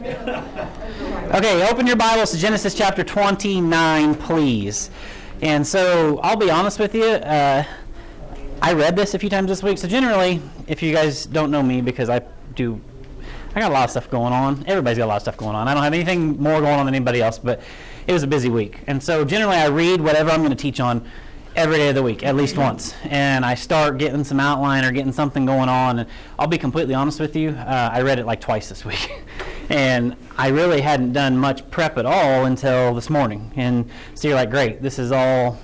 Okay, open your Bibles to Genesis chapter 29, please. And so, I'll be honest with you, I read this a few times this week. So generally, if you guys don't know me, because I got a lot of stuff going on. Everybody's got a lot of stuff going on. I don't have anything more going on than anybody else, but it was a busy week. And so generally, I read whatever I'm going to teach on every day of the week, at least once. And I start getting some outline or getting something going on. And I'll be completely honest with you, I read it like twice this week. And I really hadn't done much prep at all until this morning. And so you're like, great, this is all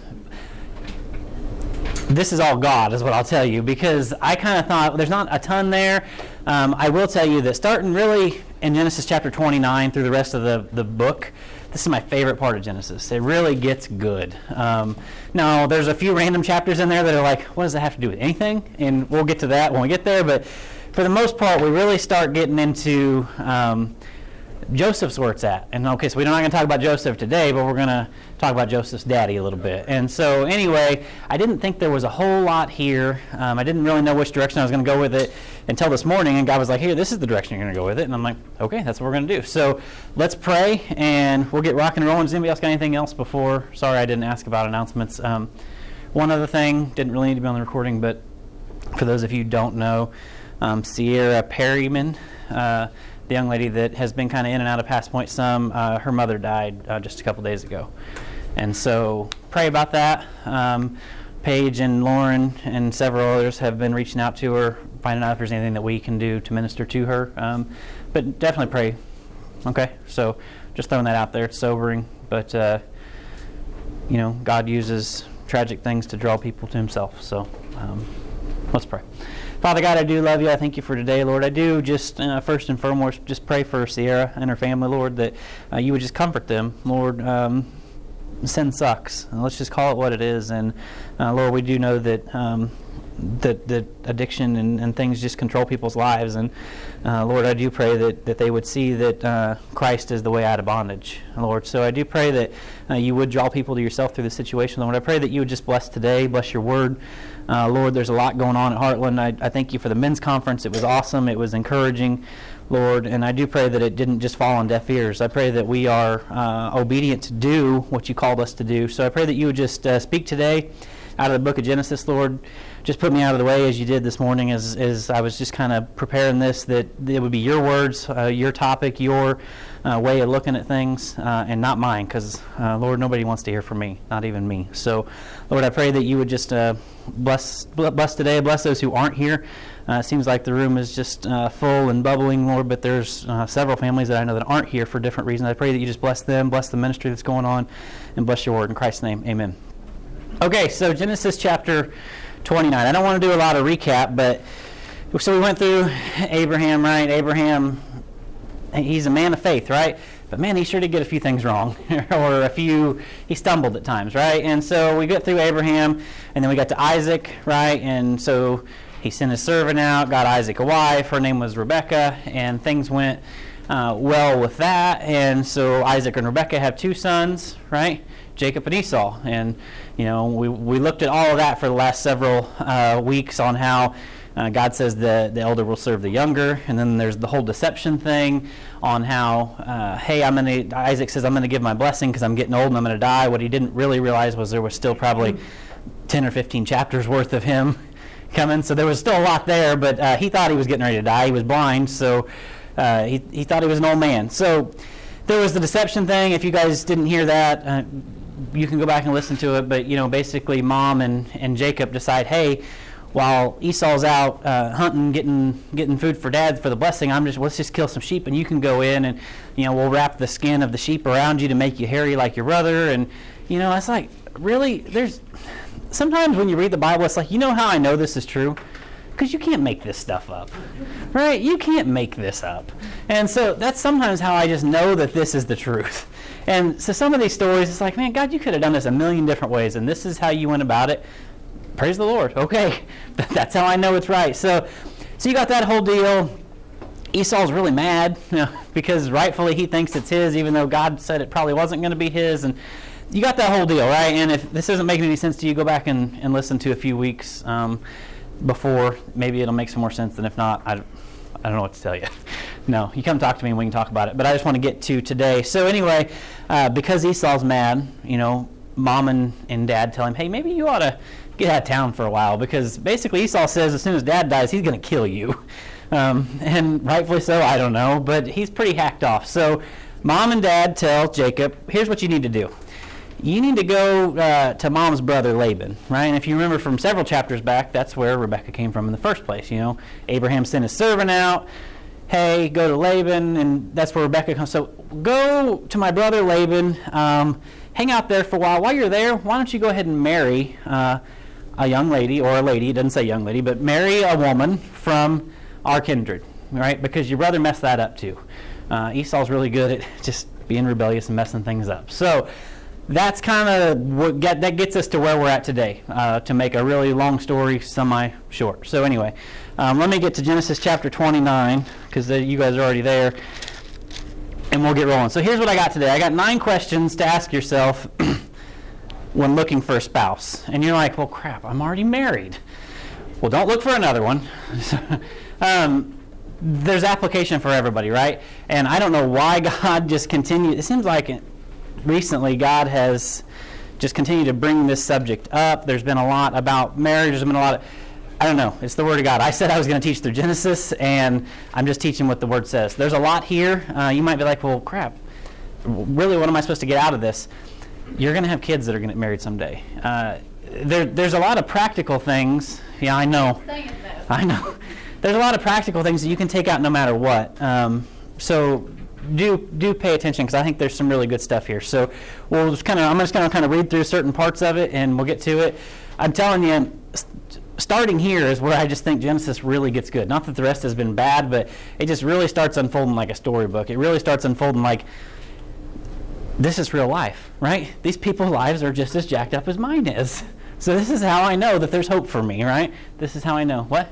God, is what I'll tell you, because I kind of thought there's not a ton there. I will tell you that starting really in Genesis chapter 29 through the rest of the book, this is my favorite part of Genesis. It really gets good. Now, there's a few random chapters in there that are like, what does that have to do with anything? And we'll get to that when we get there, but for the most part, we really start getting into Joseph's where it's at. And okay, so we're not going to talk about Joseph today, but we're going to talk about Joseph's daddy a little bit. And so anyway, I didn't think there was a whole lot here. I didn't really know which direction I was going to go with it until this morning, and God was like, here, this is the direction you're going to go with it. And I'm like, okay, that's what we're going to do. So let's pray, and we'll get rocking and rolling. Does anybody else got anything else before? Sorry, I didn't ask about announcements. One other thing, didn't really need to be on the recording, but for those of you who don't know, Sierra Perryman, the young lady that has been kind of in and out of Pass Point some, her mother died just a couple days ago. And so pray about that. Paige and Lauren and several others have been reaching out to her, finding out if there's anything that we can do to minister to her. But definitely pray. Okay? So just throwing that out there. It's sobering. But, God uses tragic things to draw people to himself. So let's pray. Father God, I do love you. I thank you for today, Lord. I do just first and foremost just pray for Sierra and her family, Lord, that you would just comfort them, Lord. Sin sucks. Let's just call it what it is. And Lord, we do know that that addiction and things just control people's lives. And Lord, I do pray that they would see that Christ is the way out of bondage, Lord. So I do pray that you would draw people to yourself through this situation, Lord. I pray that you would just bless today, bless your word. Lord, there's a lot going on at Heartland. I thank you for the men's conference. It was awesome. It was encouraging, Lord. And I do pray that it didn't just fall on deaf ears. I pray that we are obedient to do what you called us to do. So I pray that you would just speak today out of the book of Genesis, Lord. Just put me out of the way as you did this morning as I was just kind of preparing this, that it would be your words, your topic, your way of looking at things, and not mine, because, Lord, nobody wants to hear from me, not even me. So, Lord, I pray that you would just bless today, bless those who aren't here. It seems like the room is just full and bubbling, Lord, but there's several families that I know that aren't here for different reasons. I pray that you just bless them, bless the ministry that's going on, and bless your word. In Christ's name, amen. Okay, so Genesis chapter 29. I don't want to do a lot of recap, but so we went through Abraham, right? Abraham, he's a man of faith, right? But man, he sure did get a few things wrong, or he stumbled at times, right? And so we get through Abraham, and then we got to Isaac, right? And so he sent his servant out, got Isaac a wife. Her name was Rebekah, and things went well with that. And so Isaac and Rebekah have two sons, right? Jacob and Esau. And, we looked at all of that for the last several weeks on how God says the elder will serve the younger. And then there's the whole deception thing on how, Isaac says, I'm going to give my blessing because I'm getting old and I'm going to die. What he didn't really realize was there was still probably 10 or 15 chapters worth of him coming. So there was still a lot there, but he thought he was getting ready to die. He was blind, so he thought he was an old man. So there was the deception thing. If you guys didn't hear that, you can go back and listen to it. But basically, Mom and Jacob decide, hey, while Esau's out hunting, getting food for Dad for the blessing, let's just kill some sheep, and you can go in and we'll wrap the skin of the sheep around you to make you hairy like your brother. And it's like, really, there's sometimes when you read the Bible, it's like, how I know this is true? Because you can't make this stuff up, right? You can't make this up. And so that's sometimes how I just know that this is the truth. And so some of these stories, it's like, man, God, you could have done this a million different ways, and this is how you went about it. Praise the Lord. Okay, that's how I know it's right. So you got that whole deal. Esau's really mad because rightfully he thinks it's his, even though God said it probably wasn't going to be his. And you got that whole deal, right? And if this isn't making any sense to you, go back and listen to a few weeks before. Maybe it'll make some more sense. And if not, I don't know what to tell you. No, you come talk to me and we can talk about it. But I just want to get to today. So anyway, because Esau's mad, mom and dad tell him, hey, maybe you ought to get out of town for a while, because basically Esau says as soon as dad dies, he's going to kill you. And rightfully so, I don't know, but he's pretty hacked off. So mom and dad tell Jacob, here's what you need to do. You need to go to mom's brother Laban, right? And if you remember from several chapters back, that's where Rebekah came from in the first place. Abraham sent his servant out. Hey, go to Laban, and that's where Rebekah comes. So go to my brother Laban, hang out there for a while. While you're there, why don't you go ahead and marry a young lady, or a lady, it doesn't say young lady, but marry a woman from our kindred, right? Because your brother messed that up too. Esau's really good at just being rebellious and messing things up. So that's kind of what that gets us to where we're at today, to make a really long story semi-short. So anyway, let me get to Genesis chapter 29, because you guys are already there, and we'll get rolling. So here's what I got today. I got 9 questions to ask yourself when looking for a spouse. And you're like, well, crap, I'm already married. Well, don't look for another one. There's application for everybody, right? And I don't know why God just continued. It seems like recently God has just continued to bring this subject up. There's been a lot about marriage. There's been a lot of, I don't know, it's the Word of God. I said I was going to teach through Genesis, and I'm just teaching what the Word says. There's a lot here. You might be like, well, crap, really, what am I supposed to get out of this? You're going to have kids that are going to get married someday. There's a lot of practical things. Yeah, I know. I know. There's a lot of practical things that you can take out no matter what. So do pay attention, because I think there's some really good stuff here. So I'm just going to kind of read through certain parts of it, and we'll get to it. I'm telling you, starting here is where I just think Genesis really gets good. Not that the rest has been bad, but it just really starts unfolding like a storybook. It really starts unfolding like this is real life, right? These people's lives are just as jacked up as mine is. So this is how I know that there's hope for me, right? This is how I know. What?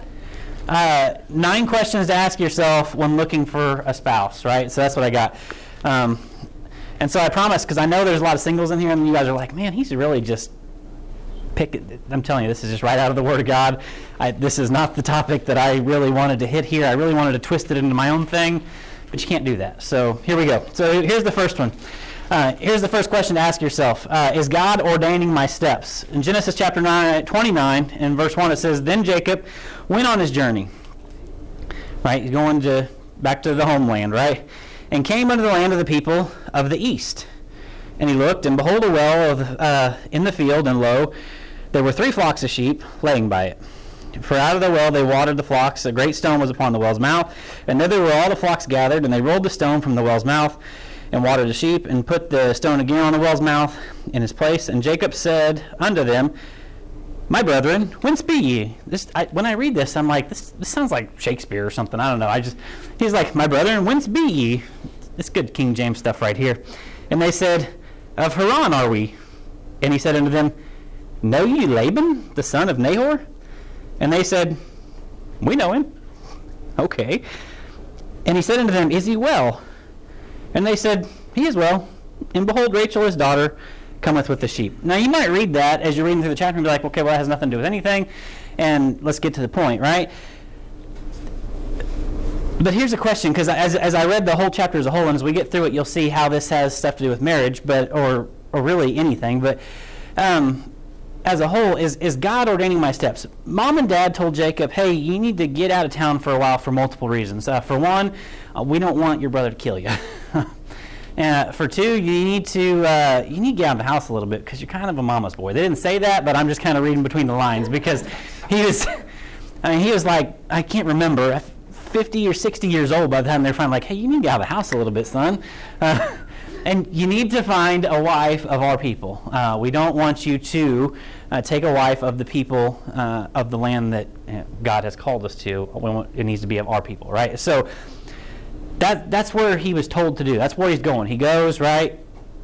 9 questions to ask yourself when looking for a spouse, right? So that's what I got. And so I promise, because I know there's a lot of singles in here, and you guys are like, man, he's really just picking. I'm telling you, this is just right out of the Word of God. This is not the topic that I really wanted to hit here. I really wanted to twist it into my own thing, but you can't do that. So here we go. So here's the first one. Here's the first question to ask yourself. Is God ordaining my steps? In Genesis chapter 29, in verse 1, it says, Then Jacob went on his journey. Right? He's going back to the homeland, right? And came unto the land of the people of the east. And he looked, and behold, a well in the field, and lo, there were 3 flocks of sheep laying by it. For out of the well they watered the flocks. A great stone was upon the well's mouth. And thither were all the flocks gathered, and they rolled the stone from the well's mouth, and watered the sheep, and put the stone again on the well's mouth in his place. And Jacob said unto them, My brethren, whence be ye? When I read this, I'm like, this sounds like Shakespeare or something. I don't know. He's like, My brethren, whence be ye? It's good King James stuff right here. And they said, Of Haran are we. And he said unto them, Know ye Laban, the son of Nahor? And they said, We know him. Okay. And he said unto them, Is he well? And they said, He is well. And behold, Rachel his daughter cometh with the sheep. Now you might read that as you're reading through the chapter and be like, okay, well, that has nothing to do with anything. And let's get to the point, right? But here's a question, because as I read the whole chapter as a whole, and as we get through it, you'll see how this has stuff to do with marriage, or really anything. But as a whole, is God ordaining my steps? Mom and Dad told Jacob, hey, you need to get out of town for a while for multiple reasons. For one, we don't want your brother to kill you. For two, you need to get out of the house a little bit, because you're kind of a mama's boy. They didn't say that, but I'm just kind of reading between the lines, because he was like, I can't remember, 50 or 60 years old by the time they're finally like, hey, you need to get out of the house a little bit, son. And you need to find a wife of our people. We don't want you to take a wife of the people of the land that God has called us to. It needs to be of our people, right? So that's where he was told to do. That's where he's going. He goes, right?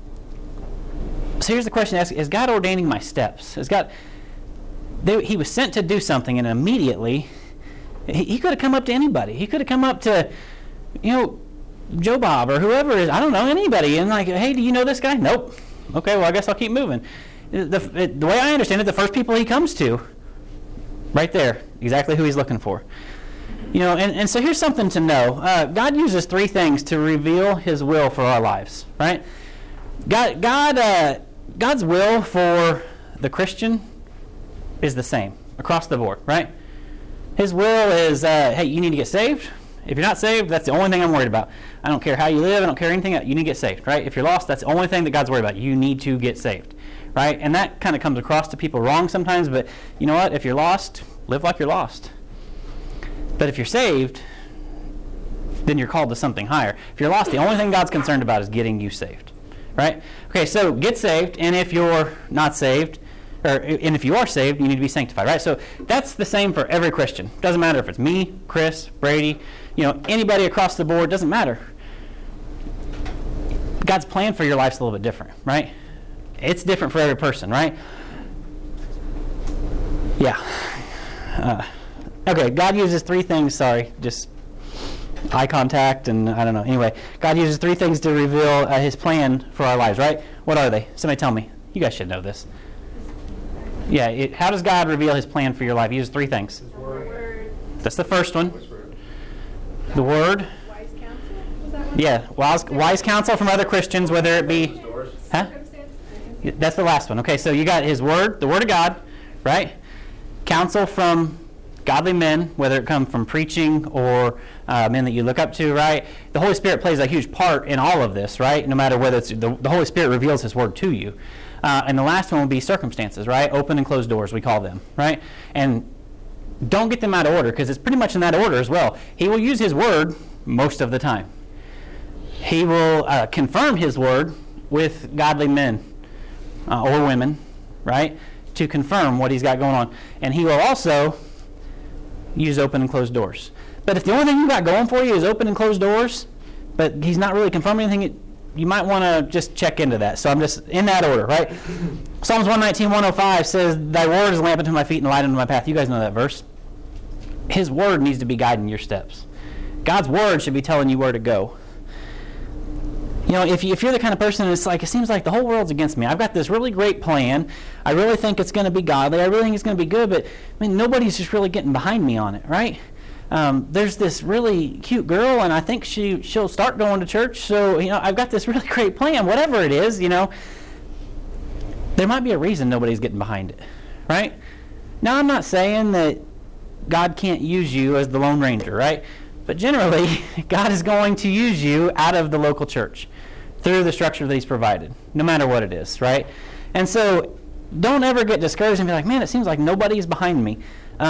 So here's the question: is God ordaining my steps? He was sent to do something, and immediately he could have come up to anybody. He could have come up to, Joe Bob or whoever is, I don't know, anybody, and like, hey, do you know this guy? Nope. Okay, well, I guess I'll keep moving. The way I understand it, the first people he comes to, right there, exactly who he's looking for. And so here's something to know. God uses three things to reveal his will for our lives, right? God's will for the Christian is the same across the board, right? His will is, hey, you need to get saved. If you're not saved, that's the only thing I'm worried about. I don't care how you live. I don't care anything. You need to get saved, right? If you're lost, that's the only thing that God's worried about. You need to get saved, right? And that kind of comes across to people wrong sometimes, but you know what? If you're lost, live like you're lost. But if you're saved, then you're called to something higher. If you're lost, the only thing God's concerned about is getting you saved, right? Okay, so get saved, and if you're not saved, and if you are saved, you need to be sanctified, right? So that's the same for every Christian. Doesn't matter if it's me, Chris, Brady, anybody across the board, doesn't matter. God's plan for your life's a little bit different, right? It's different for every person, right? Yeah. Okay, God uses three things, just eye contact and I don't know. Anyway, God uses three things to reveal his plan for our lives, right? What are they? Somebody tell me. You guys should know this. Yeah, how does God reveal his plan for your life? He uses three things. His word. That's the first one. The Word. Wise counsel? Was that one? Yeah, wise counsel from other Christians, whether it be... Huh? That's the last one. Okay, so you got his Word, the Word of God, right? Counsel from godly men, whether it come from preaching or men that you look up to, right? The Holy Spirit plays a huge part in all of this, right? No matter whether it's... The Holy Spirit reveals his Word to you. And the last one will be circumstances, right? Open and closed doors, we call them, right? And don't get them out of order, because it's pretty much in that order as well. He will use his word most of the time. He will confirm his word with godly men or women, right? To confirm what he's got going on. And he will also use open and closed doors. But if the only thing you got going for you is open and closed doors, but he's not really confirming anything, you might want to just check into that. So I'm just in that order, right? Psalms 119, 105 says, "Thy word is a lamp unto my feet and a light unto my path." You guys know that verse. His word needs to be guiding your steps. God's word should be telling you where to go. If you're the kind of person that's like, it seems like the whole world's against me. I've got this really great plan. I really think it's going to be godly. I really think it's going to be good, but nobody's just really getting behind me on it, right? There's this really cute girl, and I think she'll start going to church. So, I've got this really great plan, whatever it is, there might be a reason nobody's getting behind it, right? Now, I'm not saying that God can't use you as the Lone Ranger, right? But generally, God is going to use you out of the local church through the structure that he's provided, no matter what it is, right? And so, don't ever get discouraged and be like, man, it seems like nobody's behind me.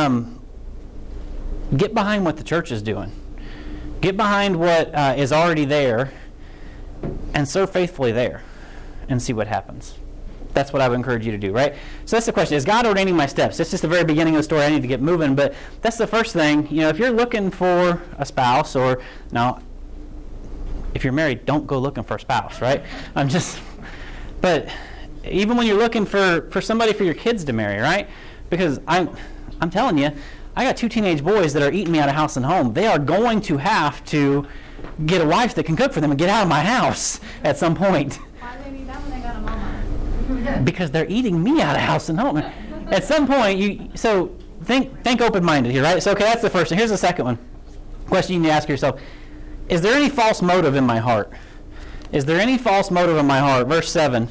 Get behind what the church is doing. Get behind what is already there and serve faithfully there and see what happens. That's what I would encourage you to do, right? So that's the question. Is God ordaining my steps? It's just the very beginning of the story. I need to get moving. But that's the first thing. If you're looking for a spouse, or now, if you're married, don't go looking for a spouse, right? But even when you're looking for somebody for your kids to marry, right? Because I'm telling you, I got 2 teenage boys that are eating me out of house and home. They are going to have to get a wife that can cook for them and get out of my house at some point. Why do they need that when they got a mama? Because they're eating me out of house and home. At some point, so think open-minded here, right? So, okay, that's the first one. Here's the second one. Question you need to ask yourself: is there any false motive in my heart? Is there any false motive in my heart? Verse 7.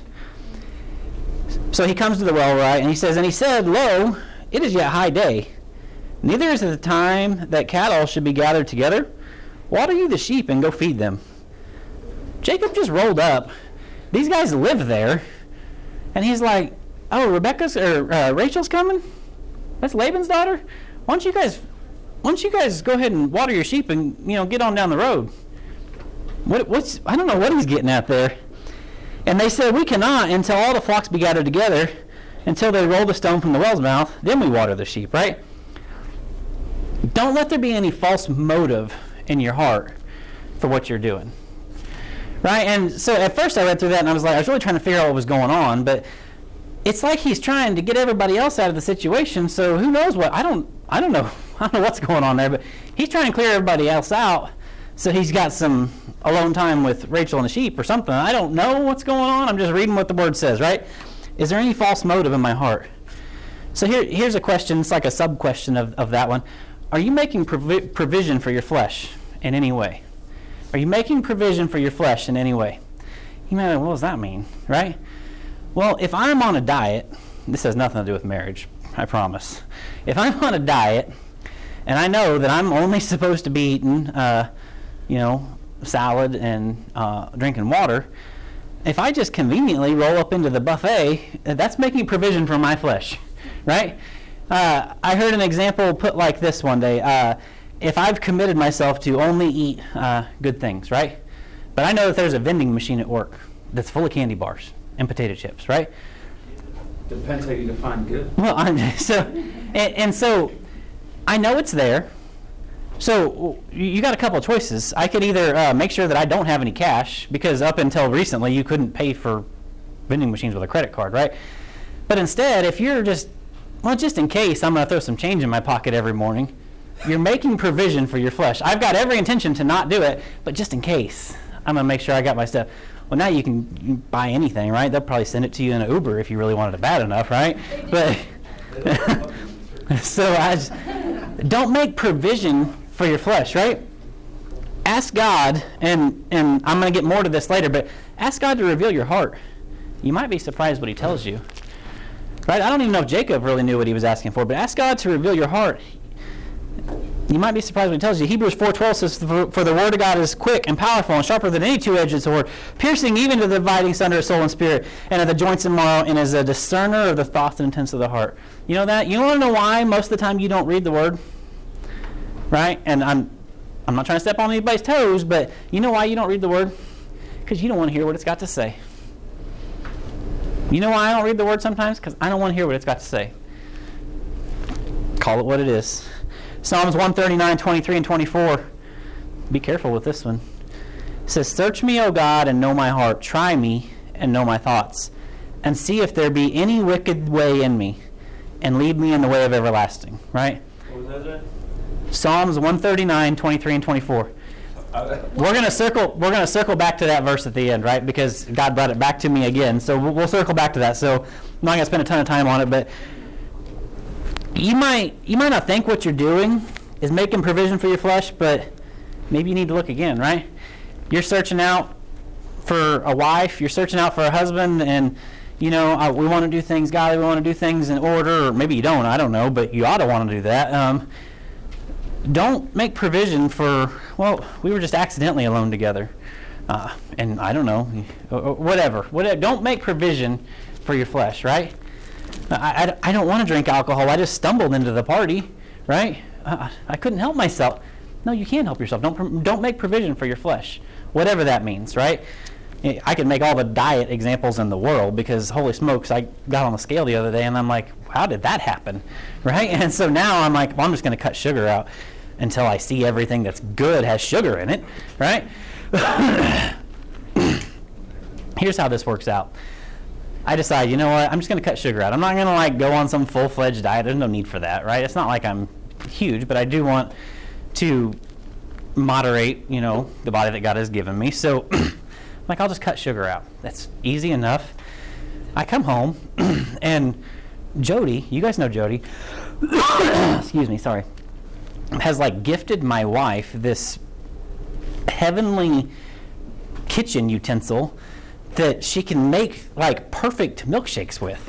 So he comes to the well, right, and he says, "And he said, Lo, it is yet high day. Neither is it the time that cattle should be gathered together. Water you the sheep and go feed them." Jacob just rolled up. These guys live there. And he's like, "Oh, Rachel's coming? That's Laban's daughter? Why don't you guys go ahead and water your sheep and, get on down the road?" I don't know what he's getting at there. And they said, "We cannot until all the flocks be gathered together, until they roll the stone from the well's mouth, then we water the sheep," right? Don't let there be any false motive in your heart for what you're doing. Right? And so at first I read through that and I was really trying to figure out what was going on, but it's like he's trying to get everybody else out of the situation, so who knows what, I don't know what's going on there, but he's trying to clear everybody else out, so he's got some alone time with Rachel and the sheep or something. I don't know what's going on, I'm just reading what the word says, right? Is there any false motive in my heart? So here's a question, it's like a sub-question of that one. Are you making provision for your flesh in any way? Are you making provision for your flesh in any way? You may be like, what does that mean, right? Well, if I'm on a diet, this has nothing to do with marriage, I promise. If I'm on a diet, and I know that I'm only supposed to be eating, salad and drinking water, if I just conveniently roll up into the buffet, that's making provision for my flesh, right? I heard an example put like this one day. If I've committed myself to only eat good things, right? But I know that there's a vending machine at work that's full of candy bars and potato chips, right? Depends how you define good. Well, so I know it's there. So you got a couple of choices. I could either make sure that I don't have any cash, because up until recently you couldn't pay for vending machines with a credit card, right? But instead, if you're just in case I'm going to throw some change in my pocket every morning, you're making provision for your flesh. I've got every intention to not do it, but just in case, I'm going to make sure I got my stuff. Well, now you can buy anything, right? They'll probably send it to you in an Uber if you really wanted it bad enough, right? But so don't make provision for your flesh, right? Ask God, and I'm going to get more to this later, but ask God to reveal your heart. You might be surprised what he tells you, right? I don't even know if Jacob really knew what he was asking for, but ask God to reveal your heart. You might be surprised when he tells you. Hebrews 4:12 says, "For the word of God is quick and powerful and sharper than any two-edged sword, piercing even to the dividing asunder of soul and spirit, and of the joints and marrow, and is a discerner of the thoughts and intents of the heart." You know that? You want to know why most of the time you don't read the word? Right? And I'm not trying to step on anybody's toes, but you know why you don't read the word? Because you don't want to hear what it's got to say. You know why I don't read the word sometimes? Because I don't want to hear what it's got to say. Call it what it is. Psalms 139, 23, and 24. Be careful with this one. It says, "Search me, O God, and know my heart. Try me and know my thoughts. And see if there be any wicked way in me. And lead me in the way of everlasting." Right? What was that? Psalms 139, 23, and 24. We're going to circle back to that verse at the end, right? Because God brought it back to me again. So we'll circle back to that. So I'm not going to spend a ton of time on it, but you might not think what you're doing is making provision for your flesh, but maybe you need to look again, right? You're searching out for a wife, you're searching out for a husband, and we want to do things godly, we want to do things in order, or maybe you don't, I don't know, but you ought to want to do that. Don't make provision for, we were just accidentally alone together, and I don't know, whatever. Don't make provision for your flesh, right? I don't want to drink alcohol. I just stumbled into the party, right? I couldn't help myself. No, you can't help yourself. Don't make provision for your flesh, whatever that means, right? I could make all the diet examples in the world because, holy smokes, I got on the scale the other day and I'm like, how did that happen, right? And so now I'm like, I'm just going to cut sugar out until I see everything that's good has sugar in it, right? Here's how this works out. I decide, you know what, I'm just going to cut sugar out. I'm not going to go on some full-fledged diet. There's no need for that, right? It's not like I'm huge, but I do want to moderate, the body that God has given me. So I'll just cut sugar out. That's easy enough. I come home, and Jody, you guys know Jody, excuse me, sorry, has gifted my wife this heavenly kitchen utensil that she can make perfect milkshakes with.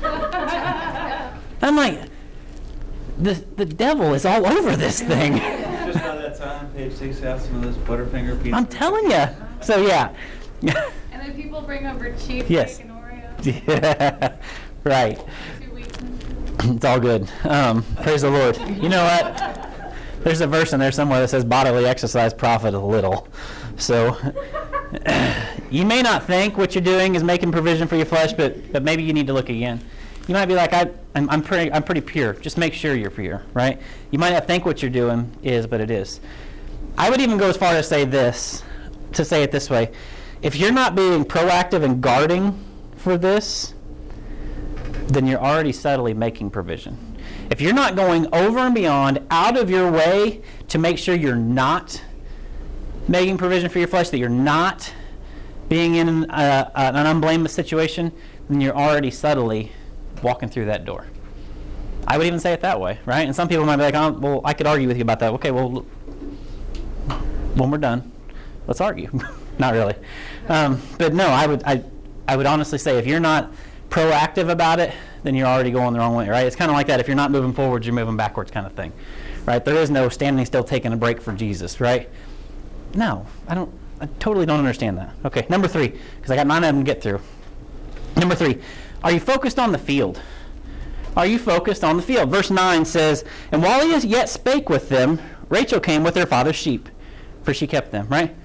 I'm like, the devil is all over this thing. Just by that time, page 6 has some of this Butterfinger pizza. I'm telling you. So yeah. And then people bring over cheesecake Yes. and Oreo. Yeah. Right. 2 weeks. It's all good. Praise the Lord. You know what? There's a verse in there somewhere that says bodily exercise profit a little. So you may not think what you're doing is making provision for your flesh, but maybe you need to look again. You might be like, I'm pretty pure. Just make sure you're pure, right? You might not think what you're doing is, but it is. I would even go as far as to say it this way. If you're not being proactive and guarding for this, then you're already subtly making provision. If you're not going over and beyond, out of your way to make sure you're not making provision for your flesh, that you're not being in an unblameless situation, then you're already subtly walking through that door. I would even say it that way, right? And some people might be like, oh, well, I could argue with you about that. Okay, well, when we're done, let's argue. Not really. But no, I would honestly say if you're not proactive about it, then you're already going the wrong way, right? It's kind of like that. If you're not moving forward, you're moving backwards kind of thing, right? There is no standing still taking a break for Jesus, right? No, I totally don't understand that. Okay, number 3, because I got 9 of them to get through. Number 3, are you focused on the field? Are you focused on the field? Verse 9 says, and while he yet spake with them, Rachel came with her father's sheep, for she kept them, right?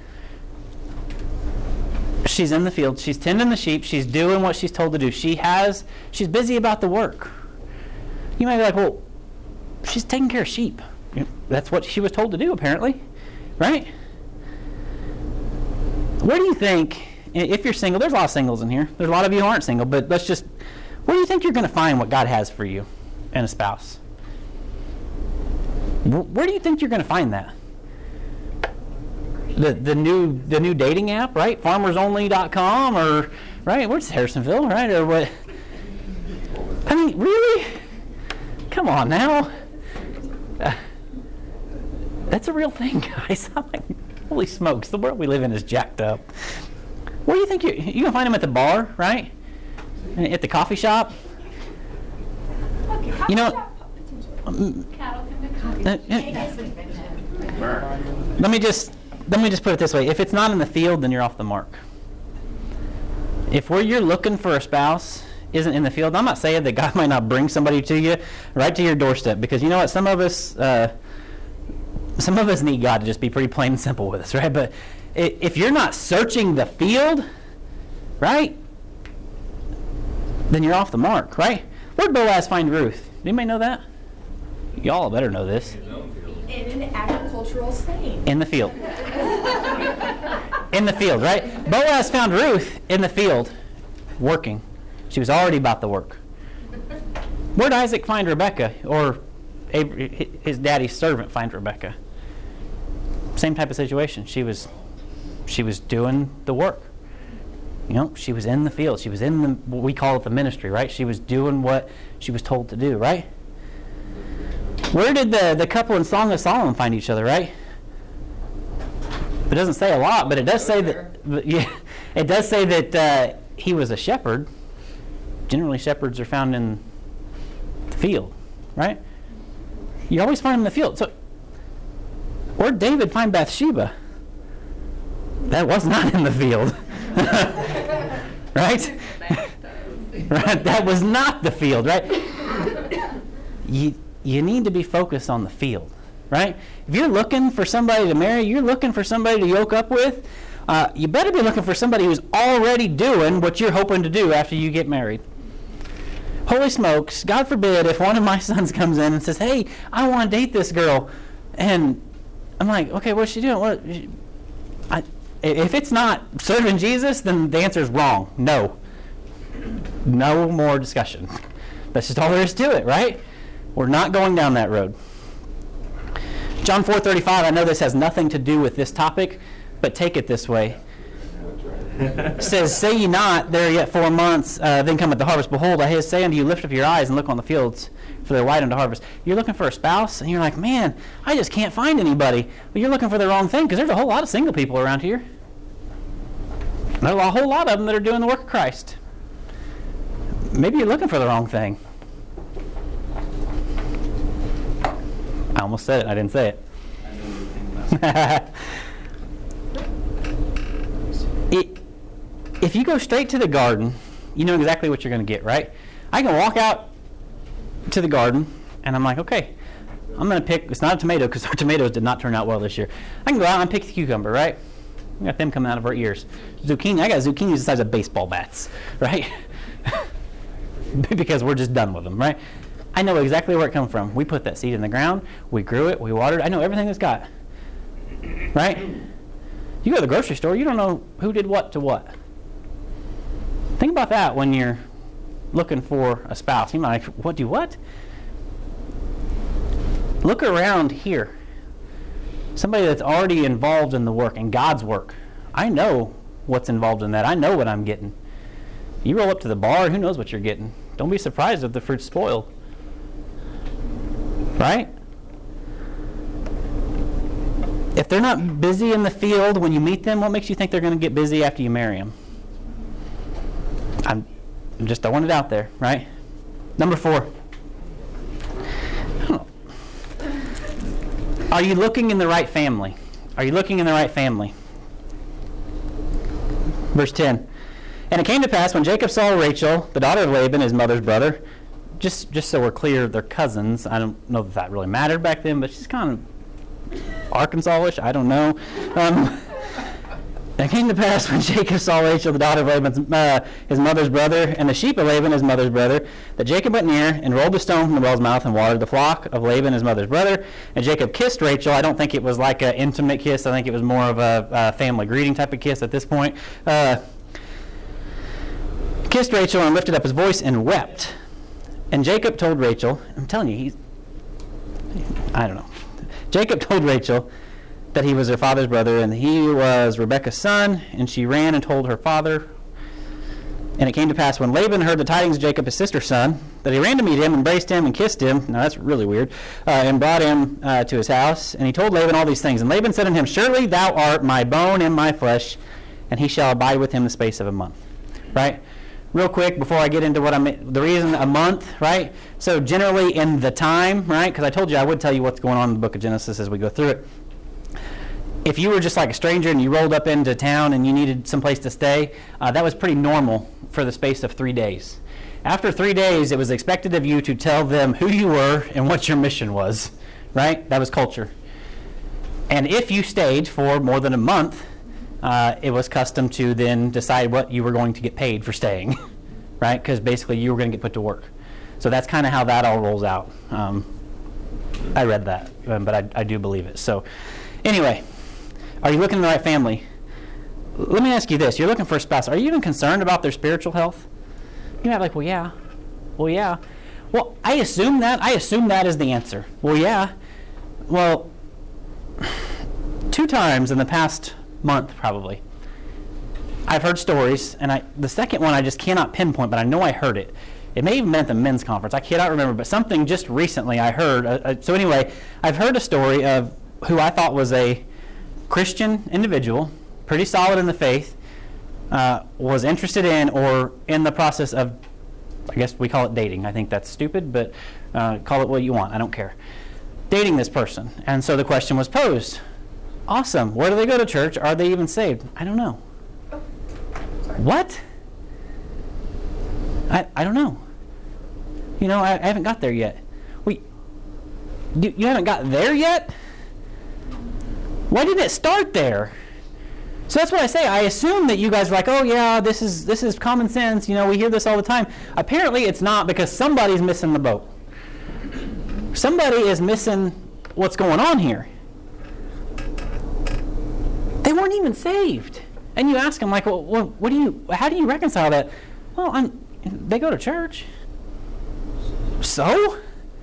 She's in the field. She's tending the sheep. She's doing what she's told to do. She's busy about the work. You might be like, well, she's taking care of sheep. That's what she was told to do, apparently, right? Where do you think, if you're single, there's a lot of singles in here. There's a lot of you who aren't single, but where do you think you're going to find what God has for you in a spouse? Where do you think you're going to find that? The new dating app, right? FarmersOnly.com, or right? Where's Harrisonville, right? Or what? I mean, really? Come on now. That's a real thing, guys. I'm like, holy smokes, the world we live in is jacked up. Where do you think you can find them at the bar, right? At the coffee shop? You know. Let me just put it this way. If it's not in the field, then you're off the mark. If where you're looking for a spouse isn't in the field, I'm not saying that God might not bring somebody to you right to your doorstep, because you know what? Some of us need God to just be pretty plain and simple with us, right? But if you're not searching the field, right, then you're off the mark, right? Where'd Boaz find Ruth? Anybody know that? Y'all better know this. In an agricultural saying. In the field. In the field, right? Boaz found Ruth in the field, working. She was already about the work. Where'd Isaac find Rebekah, or his daddy's servant find Rebekah? Same type of situation. She was doing the work. You know, she was in the field. She was in what we call it the ministry, right? She was doing what she was told to do, right? Where did the couple in Song of Solomon find each other, right? It doesn't say a lot, but it does say that. Yeah, it does say that he was a shepherd. Generally, shepherds are found in the field, right? You always find them in the field. So, where did David find Bathsheba? That was not in the field, right? Right. That was not the field, right? You need to be focused on the field, right? If you're looking for somebody to marry, you're looking for somebody to yoke up with, you better be looking for somebody who's already doing what you're hoping to do after you get married. Holy smokes, God forbid if one of my sons comes in and says, hey, I want to date this girl. And I'm like, okay, what's she doing? If it's not serving Jesus, then the answer is wrong. No. No more discussion. That's just all there is to it, right? We're not going down that road. John 4:35, I know this has nothing to do with this topic, but take it this way. It says, say ye not, there are yet 4 months, then cometh the harvest. Behold, I say unto you, lift up your eyes and look on the fields, for they're white unto harvest. You're looking for a spouse, and you're like, man, I just can't find anybody. Well, you're looking for the wrong thing, because there's a whole lot of single people around here. There's a whole lot of them that are doing the work of Christ. Maybe you're looking for the wrong thing. I almost said it, I didn't say it. I know what you're thinking about. If you go straight to the garden, you know exactly what you're going to get, right? I can walk out to the garden, and I'm like, okay, I'm going to pick, it's not a tomato, because our tomatoes did not turn out well this year. I can go out and pick the cucumber, right? We got them coming out of our ears. Zucchini, I got zucchini the size of baseball bats, right? Because we're just done with them, right? I know exactly where it comes from. We put that seed in the ground, we grew it, we watered it. I know everything it's got, right? You go to the grocery store, you don't know who did what to what. Think about that when you're looking for a spouse. You might like, what do what? Look around here. Somebody that's already involved in the work, in God's work. I know what's involved in that. I know what I'm getting. You roll up to the bar, who knows what you're getting. Don't be surprised if the fruit's spoiled. Right? If they're not busy in the field when you meet them, what makes you think they're going to get busy after you marry them? I'm just throwing it out there, right? Number 4. Are you looking in the right family? Are you looking in the right family? Verse 10. And it came to pass when Jacob saw Rachel, the daughter of Laban, his mother's brother, just so we're clear, they're cousins. I don't know if that really mattered back then, but she's kind of Arkansas-ish. I don't know. It came to pass when Jacob saw Rachel, the daughter of Laban, his mother's brother, and the sheep of Laban, his mother's brother, that Jacob went near and rolled the stone from the well's mouth and watered the flock of Laban, his mother's brother. And Jacob kissed Rachel. I don't think it was like an intimate kiss. I think it was more of a family greeting type of kiss at this point. Kissed Rachel and lifted up his voice and wept. And Jacob told Rachel, I'm telling you, I don't know. Jacob told Rachel that he was her father's brother, and he was Rebekah's son, and she ran and told her father. And it came to pass when Laban heard the tidings of Jacob, his sister's son, that he ran to meet him, embraced him, and kissed him. Now that's really weird. And brought him to his house. And he told Laban all these things. And Laban said unto him, Surely thou art my bone and my flesh, and he shall abide with him the space of a month. Right? Real quick, before I get into what the reason a month, right? So generally in the time, right? Because I told you I would tell you what's going on in the book of Genesis as we go through it. If you were just like a stranger and you rolled up into town and you needed some place to stay, that was pretty normal for the space of 3 days. After 3 days, it was expected of you to tell them who you were and what your mission was, right? That was culture. And if you stayed for more than a month, it was custom to then decide what you were going to get paid for staying, right? Because basically you were going to get put to work. So that's kind of how that all rolls out. I read that, but I do believe it. So anyway, are you looking in the right family? Let me ask you this. You're looking for a spouse. Are you even concerned about their spiritual health? You might be like, well, yeah. Well, yeah. Well, I assume that is the answer. Well, yeah. Well, 2 times in the past month, probably, I've heard stories, and the second one I just cannot pinpoint, but I know I heard it. It may have even been at the men's conference. I cannot remember, but something just recently I heard. So anyway, I've heard a story of who I thought was a Christian individual, pretty solid in the faith, was interested in or in the process of, I guess we call it dating. I think that's stupid, but call it what you want. I don't care. Dating this person. And so the question was posed. Awesome. Where do they go to church? Are they even saved? I don't know. Oh, sorry. What? I don't know. You know, I haven't got there yet. You haven't got there yet? Why didn't it start there? So that's what I say. I assume that you guys are like, oh yeah, this is common sense. You know, we hear this all the time. Apparently it's not, because somebody's missing the boat. Somebody is missing what's going on here. They weren't even saved. And you ask them, like, well, how do you reconcile that? Well, they go to church. So?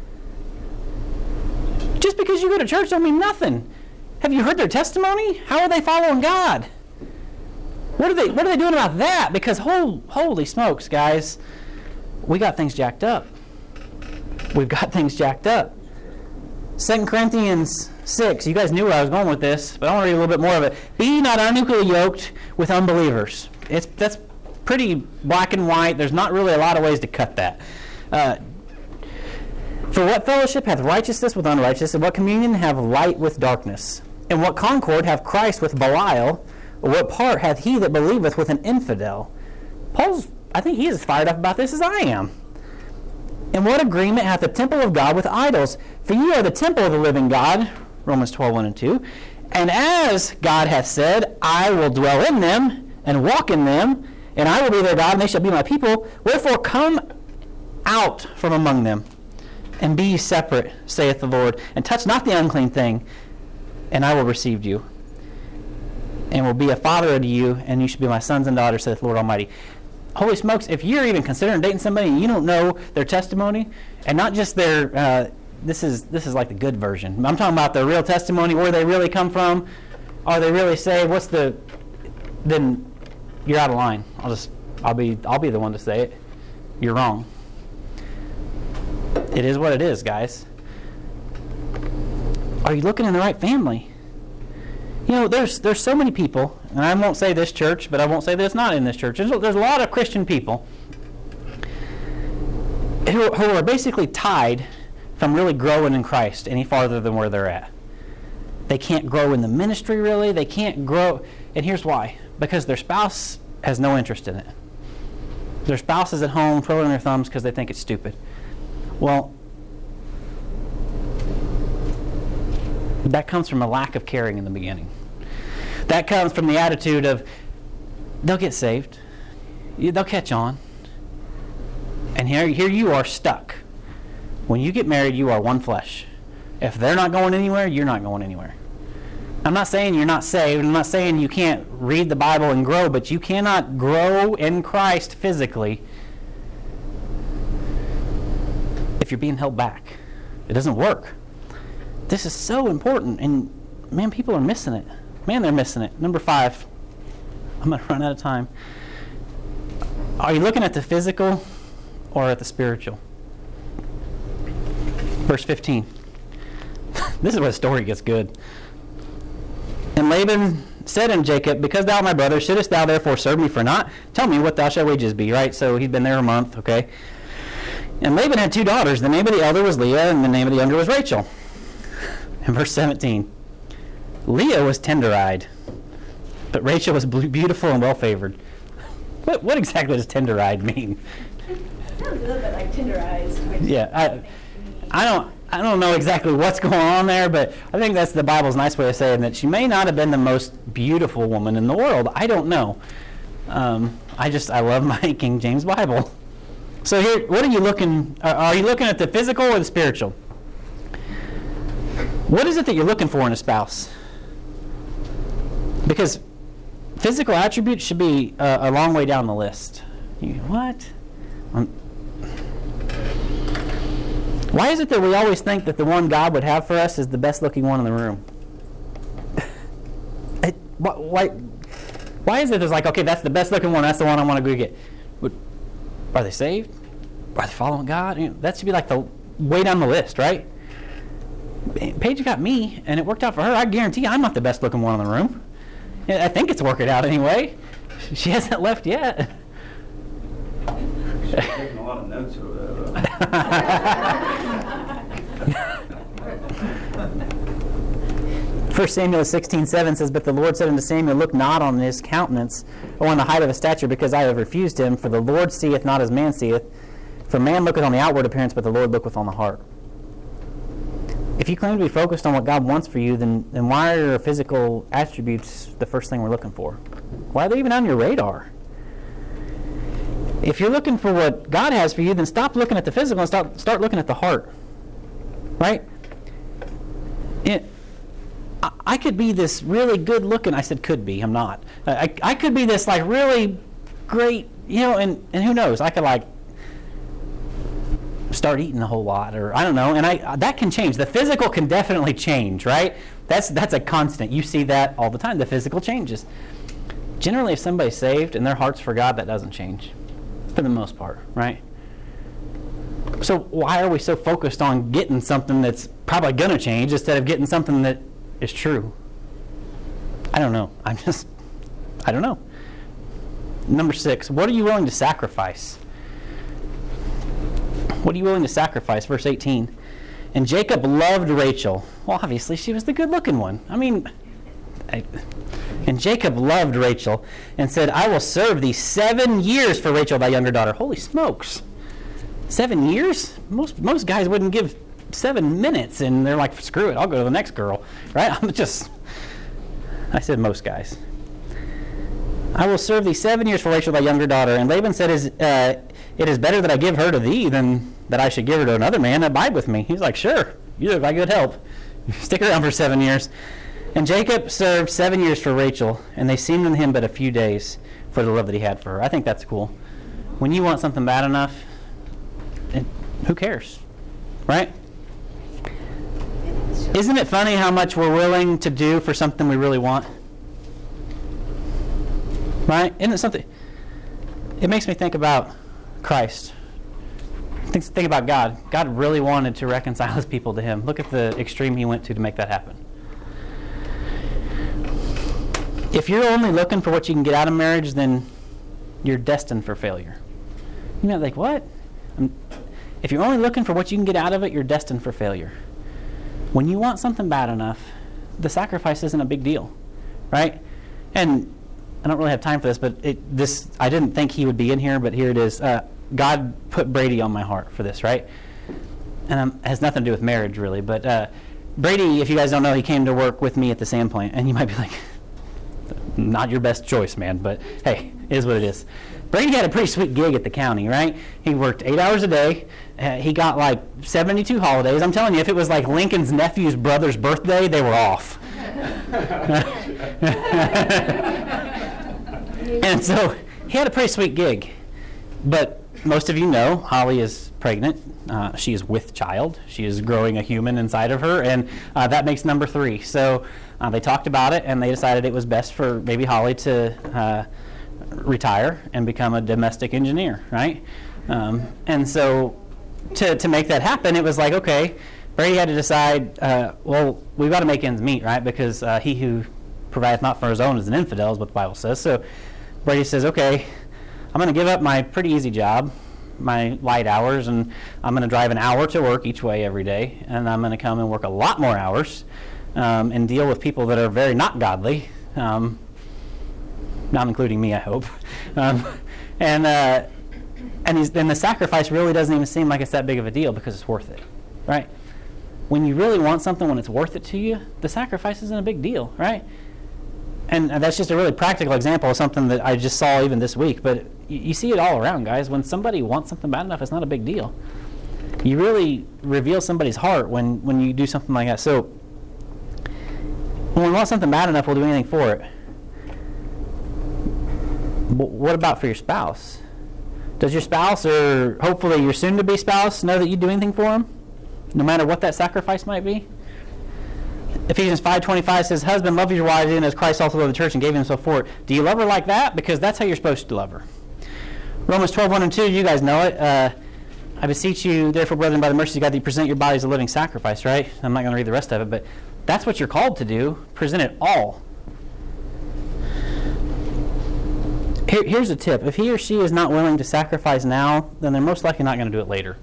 Just because you go to church don't mean nothing. Have you heard their testimony? How are they following God? What are they doing about that? Because holy smokes, guys, we got things jacked up. We've got things jacked up. 2 Corinthians 6. You guys knew where I was going with this, but I want to read a little bit more of it. Be ye not unequally yoked with unbelievers. That's pretty black and white. There's not really a lot of ways to cut that. For what fellowship hath righteousness with unrighteousness, and what communion have light with darkness? And what concord hath Christ with Belial? Or what part hath he that believeth with an infidel? I think he is as fired up about this as I am. And what agreement hath the temple of God with idols? For ye are the temple of the living God, Romans 12:1 and 2. And as God hath said, I will dwell in them, and walk in them, and I will be their God, and they shall be my people. Wherefore come out from among them, and be ye separate, saith the Lord, and touch not the unclean thing, and I will receive you, and will be a father unto you, and you shall be my sons and daughters, saith the Lord Almighty. Holy smokes, if you're even considering dating somebody and you don't know their testimony, and not just their, this is like the good version. I'm talking about their real testimony, where they really come from. Are they really saved? Then you're out of line. I'll be the one to say it. You're wrong. It is what it is, guys. Are you looking in the right family? You know, there's so many people, and I won't say this church, but I won't say that it's not in this church. There's a lot of Christian people who are basically tied from really growing in Christ any farther than where they're at. They can't grow in the ministry, really. They can't grow. And here's why. Because their spouse has no interest in it. Their spouse is at home twiddling their thumbs because they think it's stupid. Well, that comes from a lack of caring in the beginning. That comes from the attitude of, they'll get saved. They'll catch on. And here you are stuck. When you get married, you are one flesh. If they're not going anywhere, you're not going anywhere. I'm not saying you're not saved. I'm not saying you can't read the Bible and grow, but you cannot grow in Christ physically if you're being held back. It doesn't work. This is so important, and man, people are missing it. Man, they're missing it. Number 5. I'm going to run out of time. Are you looking at the physical or at the spiritual? Verse 15. This is where the story gets good. And Laban said unto Jacob, because thou art my brother, shouldest thou therefore serve me for naught? Tell me what thou shalt wages be, right? So he'd been there a month, okay? And Laban had 2 daughters. The name of the elder was Leah, and the name of the younger was Rachel. In verse 17, Leah was tender-eyed, but Rachel was beautiful and well-favored. What exactly does tender-eyed mean? Sounds a little bit like tenderized. Yeah, I don't know exactly what's going on there, but I think that's the Bible's nice way of saying that she may not have been the most beautiful woman in the world. I don't know. I love my King James Bible. So here, what are you looking? Are you looking at the physical or the spiritual? What is it that you're looking for in a spouse? Because physical attributes should be a long way down the list. What? Why is it that we always think that the one God would have for us is the best looking one in the room? Why is it there's like, okay, that's the best looking one, that's the one I want to go get? Are they saved? Are they following God? That should be like the way down the list, right? Paige got me, and it worked out for her. I guarantee I'm not the best looking one in the room. I think it's working out anyway. She hasn't left yet. She's taking a lot of notes over there, though. 1 Samuel 16:7 says, but the Lord said unto Samuel, look not on his countenance, or on the height of his stature, because I have refused him. For the Lord seeth not as man seeth. For man looketh on the outward appearance, but the Lord looketh on the heart. If you claim to be focused on what God wants for you, then why are your physical attributes the first thing we're looking for? Why are they even on your radar? If you're looking for what God has for you, then stop looking at the physical and start looking at the heart. Right? I could be this really good looking, I said could be, I'm not. I could be this like really great, and who knows, I could like start eating a whole lot, or I don't know, and that can change. The physical can definitely change, right? That's a constant. You see that all the time. The physical changes. Generally, if somebody's saved and their heart's for God, that doesn't change, for the most part, right? So why are we so focused on getting something that's probably going to change instead of getting something that is true? I don't know. I don't know. Number 6, what are you willing to sacrifice? What are you willing to sacrifice? Verse 18. And Jacob loved Rachel. Well, obviously, she was the good-looking one. And Jacob loved Rachel and said, I will serve thee 7 years for Rachel, thy younger daughter. Holy smokes. 7 years? Most guys wouldn't give 7 minutes, and they're like, screw it, I'll go to the next girl. Right? I said most guys. I will serve thee 7 years for Rachel, thy younger daughter. And Laban said, it is better that I give her to thee than that I should give her to another man. Abide with me. He's like, sure, you look like good help. Stick around for 7 years. And Jacob served 7 years for Rachel, and they seemed unto him but a few days for the love that he had for her. I think that's cool. When you want something bad enough, who cares? Right? Isn't it funny how much we're willing to do for something we really want? Right? Isn't it something? It makes me think about Christ. Think about God. God really wanted to reconcile his people to him. Look at the extreme he went to make that happen. If you're only looking for what you can get out of marriage, then you're destined for failure. You know, like, what? If you're only looking for what you can get out of it, you're destined for failure. When you want something bad enough, the sacrifice isn't a big deal, right? And I don't really have time for this, but I didn't think he would be in here, but here it is. God put Brady on my heart for this, right? And it has nothing to do with marriage, really. But Brady, if you guys don't know, he came to work with me at the sand plant. And you might be like, not your best choice, man. But hey, it is what it is. Brady had a pretty sweet gig at the county, right? He worked 8 hours a day. He got like 72 holidays. I'm telling you, if it was like Lincoln's nephew's brother's birthday, they were off. And so he had a pretty sweet gig. But most of you know, Holly is pregnant. She is with child. She is growing a human inside of her, and that makes number 3. So they talked about it, and they decided it was best for baby Holly to retire and become a domestic engineer, right? And so to make that happen, it was like, okay, Brady had to decide, well, we've got to make ends meet, right? Because he who provideth not for his own is an infidel, is what the Bible says. So Brady says, okay, I'm going to give up my pretty easy job, my light hours, and I'm going to drive an hour to work each way every day, and I'm going to come and work a lot more hours and deal with people that are very not godly, not including me, I hope. And the sacrifice really doesn't even seem like it's that big of a deal because it's worth it, right? When you really want something, when it's worth it to you, the sacrifice isn't a big deal, right? And that's just a really practical example of something that I just saw even this week. But you see it all around, guys. When somebody wants something bad enough, it's not a big deal. You really reveal somebody's heart when you do something like that. So when we want something bad enough, we'll do anything for it. But what about for your spouse? Does your spouse, or hopefully your soon-to-be spouse, know that you do anything for them, no matter what that sacrifice might be? Ephesians 5:25 says, "Husband, love your wives even as Christ also loved the church and gave himself for it." Do you love her like that? Because that's how you're supposed to love her. Romans 12:1 and 2, you guys know it. I beseech you, therefore, brethren, by the mercy of God, that you present your bodies a living sacrifice, right? I'm not going to read the rest of it, but that's what you're called to do. Present it all. Here's a tip. If he or she is not willing to sacrifice now, then they're most likely not going to do it later.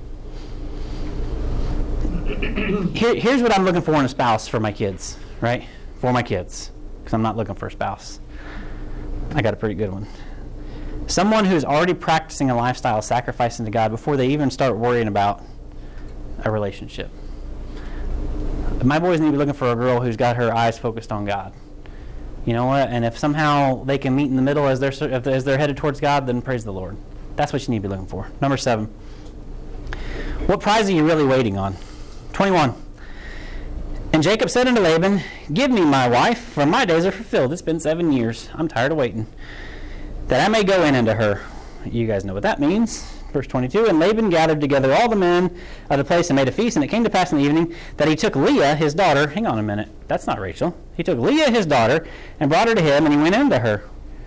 Here's what I'm looking for in a spouse for my kids, right? For my kids, because I'm not looking for a spouse. I got a pretty good one. Someone who's already practicing a lifestyle of sacrificing to God before they even start worrying about a relationship. My boys need to be looking for a girl who's got her eyes focused on God. You know what? And if somehow they can meet in the middle as they're headed towards God, then praise the Lord. That's what you need to be looking for. Number 7. What prize are you really waiting on? 21. And Jacob said unto Laban, "Give me my wife, for my days are fulfilled. It's been 7 years. I'm tired of waiting. That I may go in unto her." You guys know what that means. Verse 22, "And Laban gathered together all the men of the place and made a feast. And it came to pass in the evening that he took Leah, his daughter." Hang on a minute. That's not Rachel. He took Leah, his daughter, and brought her to him, and he went into her.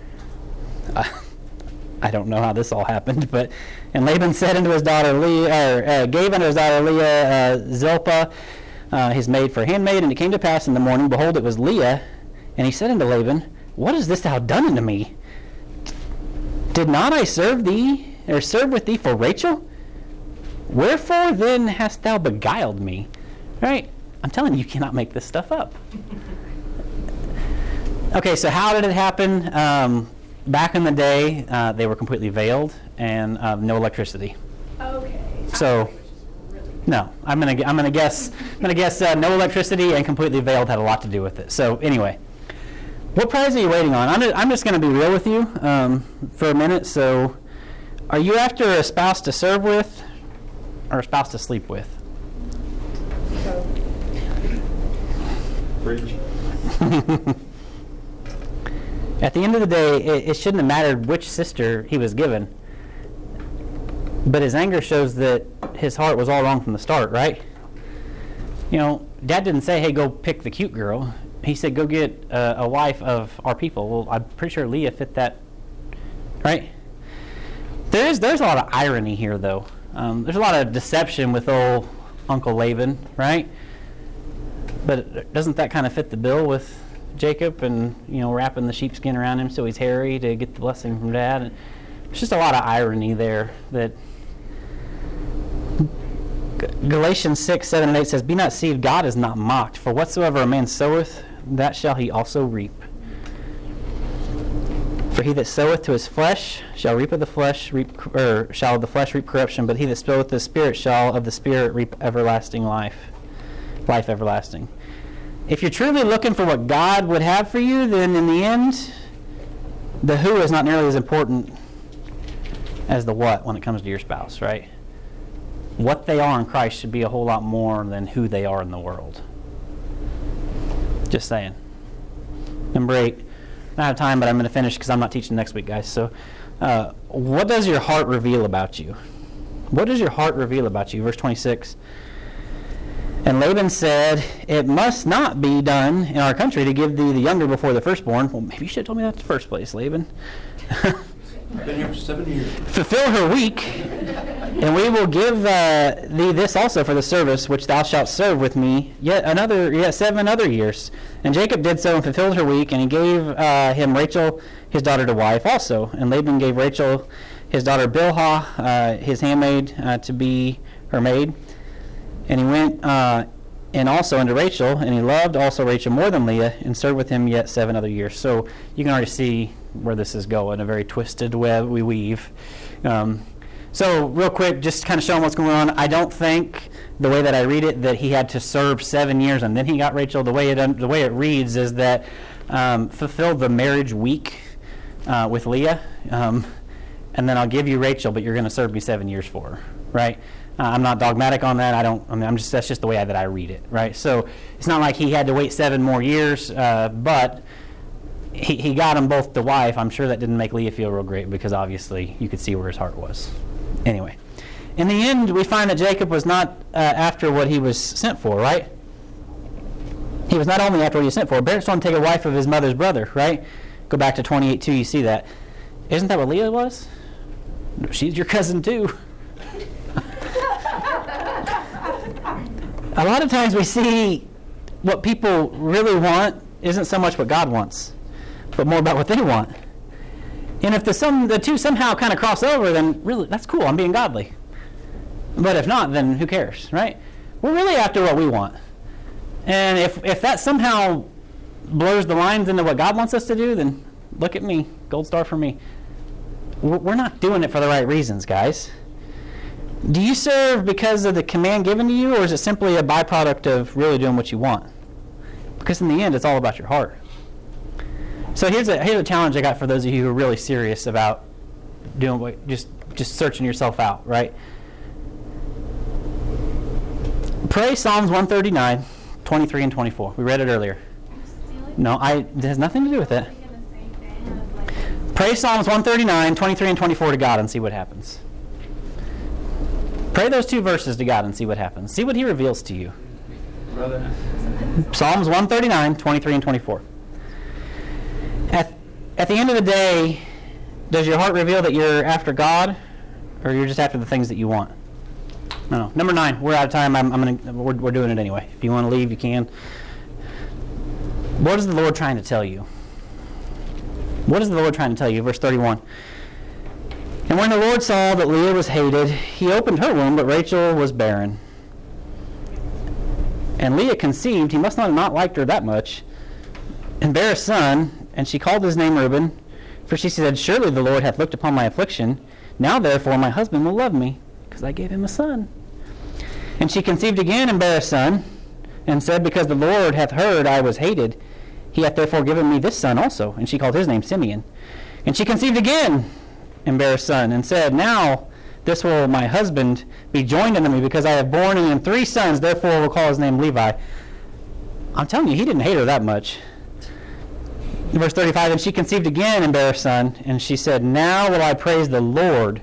I don't know how this all happened, but and Laban said unto his daughter Leah, gave unto his daughter Leah Zilpah, his maid for a handmaid. And it came to pass in the morning, behold, it was Leah. And he said unto Laban, "What is this thou done unto me? Did not I serve thee, or serve with thee for Rachel? Wherefore then hast thou beguiled me?" Right? I'm telling you, you cannot make this stuff up. Okay, so how did it happen? Back in the day, they were completely veiled and no electricity. Okay. So, no, I'm gonna guess no electricity and completely veiled had a lot to do with it. So anyway, what prize are you waiting on? I'm just gonna be real with you for a minute. So, are you after a spouse to serve with, or a spouse to sleep with? Preach. At the end of the day, it shouldn't have mattered which sister he was given. But his anger shows that his heart was all wrong from the start, right? You know, Dad didn't say, "Hey, go pick the cute girl." He said, "Go get a wife of our people." Well, I'm pretty sure Leah fit that, right? There's a lot of irony here, though, There's a lot of deception with old Uncle Laban, right? But doesn't that kind of fit the bill with Jacob and, wrapping the sheepskin around him so he's hairy to get the blessing from Dad? And there's just a lot of irony there that Galatians 6, 7, and 8 says, "Be not deceived, God is not mocked. For whatsoever a man soweth, that shall he also reap. For he that soweth to his flesh shall reap of the flesh, shall of the flesh reap corruption, but he that soweth the Spirit shall of the Spirit reap everlasting life everlasting." If you're truly looking for what God would have for you, then in the end, the who is not nearly as important as the what when it comes to your spouse, right? What they are in Christ should be a whole lot more than who they are in the world. Just saying. Number 8. I don't have time, but I'm going to finish because I'm not teaching next week, guys. So, what does your heart reveal about you? What does your heart reveal about you? Verse 26. "And Laban said, It must not be done in our country to give thee the younger before the firstborn." Well, maybe you should have told me that in the first place, Laban. I've been here for 7 years. "Fulfill her week, and we will give thee this also for the service which thou shalt serve with me yet 7 other years. And Jacob did so and fulfilled her week, and he gave him Rachel his daughter to wife also. And Laban gave Rachel his daughter Bilhah his handmaid to be her maid. And he went and also unto Rachel, and he loved also Rachel more than Leah, and served with him yet 7 other years." So you can already see where this is going, a very twisted web we weave. So real quick, just kind of showing what's going on. I don't think, the way that I read it, that he had to serve 7 years and then he got Rachel. The way it reads is that fulfilled the marriage week with Leah, and then I'll give you Rachel, but you're going to serve me 7 years for her, right? I'm not dogmatic on that. That's just the way that I read it, right? So it's not like he had to wait 7 more years, but he got them both to wife. I'm sure that didn't make Leah feel real great because obviously you could see where his heart was. Anyway, in the end, we find that Jacob was not after what he was sent for, right? He was not only after what he was sent for. Bears wanted to take a wife of his mother's brother, right? Go back to 28:2, you see that. Isn't that what Leah was? She's your cousin too. A lot of times we see what people really want isn't so much what God wants, but more about what they want. And if the two somehow kind of cross over, then really, that's cool. I'm being godly. But if not, then who cares, right? We're really after what we want. And if that somehow blurs the lines into what God wants us to do, then look at me. Gold star for me. We're not doing it for the right reasons, guys. Do you serve because of the command given to you, or is it simply a byproduct of really doing what you want? Because in the end, it's all about your heart. So here's a challenge I got for those of you who are really serious about doing what, just searching yourself out, right? Pray Psalms 139, 23 and 24. We read it earlier. No, it has nothing to do with it. Pray Psalms 139, 23 and 24 to God and see what happens. Pray those 2 verses to God and see what happens. See what he reveals to you. Brother. Psalms 139, 23 and 24. At the end of the day, does your heart reveal that you're after God, or you're just after the things that you want? No. Number 9. We're out of time. We're doing it anyway. If you want to leave, you can. What is the Lord trying to tell you? What is the Lord trying to tell you? Verse 31. "And when the Lord saw that Leah was hated, he opened her womb, but Rachel was barren. And Leah conceived," he must not have not liked her that much, "and bare a son, and she called his name Reuben, for she said, Surely the Lord hath looked upon my affliction. Now therefore my husband will love me, because I gave him a son. And she conceived again and bare a son, and said, Because the Lord hath heard I was hated, he hath therefore given me this son also. And she called his name Simeon. And she conceived again and bare a son, and said, Now this will my husband be joined unto me, because I have borne in him 3 sons, therefore I will call his name Levi." I'm telling you, he didn't hate her that much. Verse 35, "And she conceived again and bare a son, and she said, Now will I praise the Lord.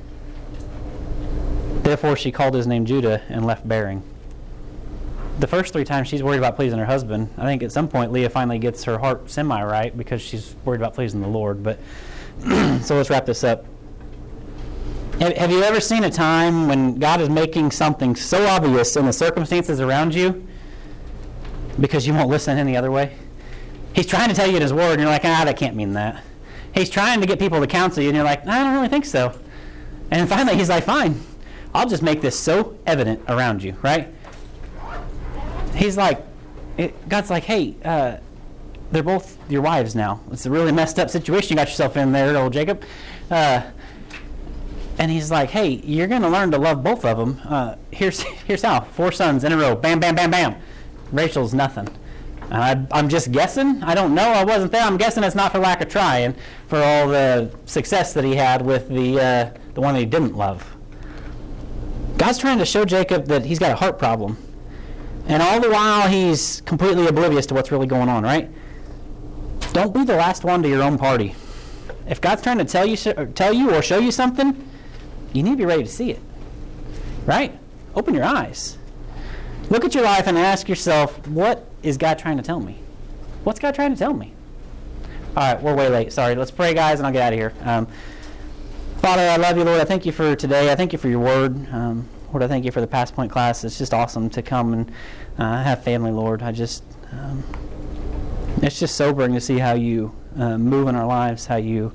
Therefore she called his name Judah and left bearing." The first 3 times she's worried about pleasing her husband. I think at some point Leah finally gets her heart semi-right because she's worried about pleasing the Lord. But so let's wrap this up. Have you ever seen a time when God is making something so obvious in the circumstances around you because you won't listen any other way? He's trying to tell you in His Word, and you're like, that can't mean that. He's trying to get people to counsel you, and you're like, I don't really think so. And finally, He's like, fine, I'll just make this so evident around you, right? He's like, God's like, hey, they're both your wives now. It's a really messed up situation you got yourself in there, old Jacob. And He's like, hey, you're going to learn to love both of them. Here's how. 4 sons in a row. Bam, bam, bam, bam. Rachel's nothing. I'm just guessing. I don't know. I wasn't there. I'm guessing it's not for lack of trying, for all the success that he had with the one that he didn't love. God's trying to show Jacob that he's got a heart problem. And all the while, he's completely oblivious to what's really going on, right? Don't be the last one to your own party. If God's trying to tell you or show you something, you need to be ready to see it, right? Open your eyes. Look at your life and ask yourself, what is God trying to tell me? What's God trying to tell me? All right, we're way late. Sorry. Let's pray, guys, and I'll get out of here. Father, I love you, Lord. I thank you for today. I thank you for your word. Lord, I thank you for the Past Point class. It's just awesome to come and have family, Lord. It's just sobering to see how you move in our lives, how you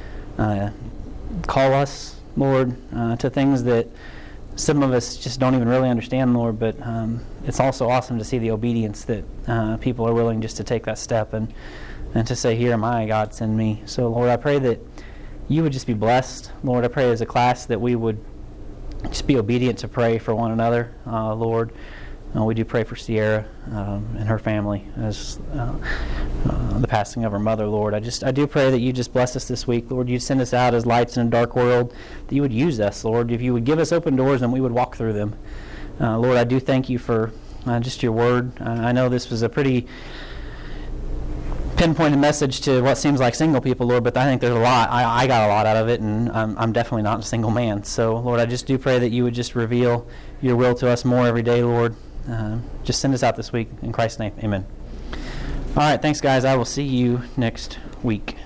call us, Lord, to things that some of us just don't even really understand, Lord, but it's also awesome to see the obedience that people are willing just to take that step and to say, here am I, God, send me. So, Lord, I pray that you would just be blessed. Lord, I pray as a class that we would just be obedient to pray for one another, Lord. We do pray for Sierra and her family as the passing of her mother, Lord. I do pray that you just bless us this week, Lord. You'd send us out as lights in a dark world, that you would use us, Lord. If you would give us open doors, and we would walk through them. Lord, I do thank you for just your word. I know this was a pretty pinpointed message to what seems like single people, Lord, but I think there's a lot. I got a lot out of it, and I'm definitely not a single man. So, Lord, I just do pray that you would just reveal your will to us more every day, Lord. Just send us out this week. In Christ's name, amen. All right, thanks, guys. I will see you next week.